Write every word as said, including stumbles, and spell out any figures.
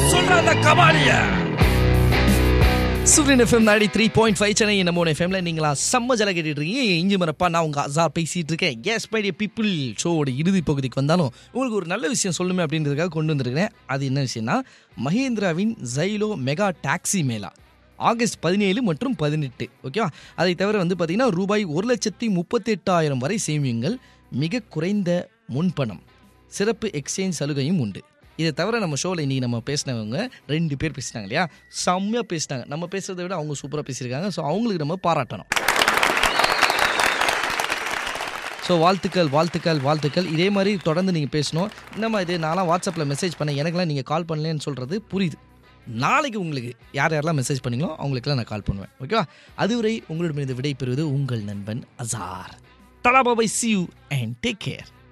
சொல்ற அந்த கபாலிய சூரியன் எஃப்எம் நாடி த்ரீ பாயிண்ட் ஃபைவ் சென்னை நம்ம எஃப்எம்ல நீங்களா செம்ம ஜல கேட்டுட்டு இருக்கீங்க. இஞ்சி மரப்பா நான் உங்க அசார் பேசிட்டு இருக்கேன். எஸ் பை பீப்புள் ஷோவோட இறுதி பகுதிக்கு வந்தாலும் உங்களுக்கு ஒரு நல்ல விஷயம் சொல்லுமே அப்படின்றதுக்காக கொண்டு வந்திருக்கிறேன். அது என்ன விஷயம்னா, மஹேந்திராவின் Xylo mega taxi mela August பதினேழு மற்றும் பதினெட்டு. ஓகேவா? அதை தவிர வந்து பார்த்தீங்கன்னா ரூபாய் ஒரு லட்சத்தி முப்பத்தி எட்டாயிரம் வரை சேமியுங்கள். மிக குறைந்த முன்பணம், சிறப்பு எக்ஸ்சேஞ்ச் சலுகையும் உண்டு. இதை தவிர நம்ம ஷோவில் இன்றைக்கி நம்ம பேசினவங்க ரெண்டு பேர் பேசினாங்க இல்லையா, செம்மையாக பேசினாங்க. நம்ம பேசுகிறத விட அவங்க சூப்பராக பேசியிருக்காங்க. ஸோ அவங்களுக்கு நம்ம பாராட்டணும். ஸோ வாழ்த்துக்கள் வாழ்த்துக்கள் வாழ்த்துக்கள். இதே மாதிரி தொடர்ந்து நீங்கள் பேசணும். இந்த மாதிரி நான்லாம் வாட்ஸ்அப்பில் மெசேஜ் பண்ணேன், எனக்குலாம் நீங்கள் கால் பண்ணலன்னு சொல்கிறது புரியுது. நாளைக்கு உங்களுக்கு யார் யாரெல்லாம் மெசேஜ் பண்ணீங்களோ அவங்களுக்குலாம் நான் கால் பண்ணுவேன். ஓகேவா? அதுவரை உங்களிடமிருந்து விடை பெறுவது உங்கள் நண்பன் அசார். தலா பாபாய், see you and take care.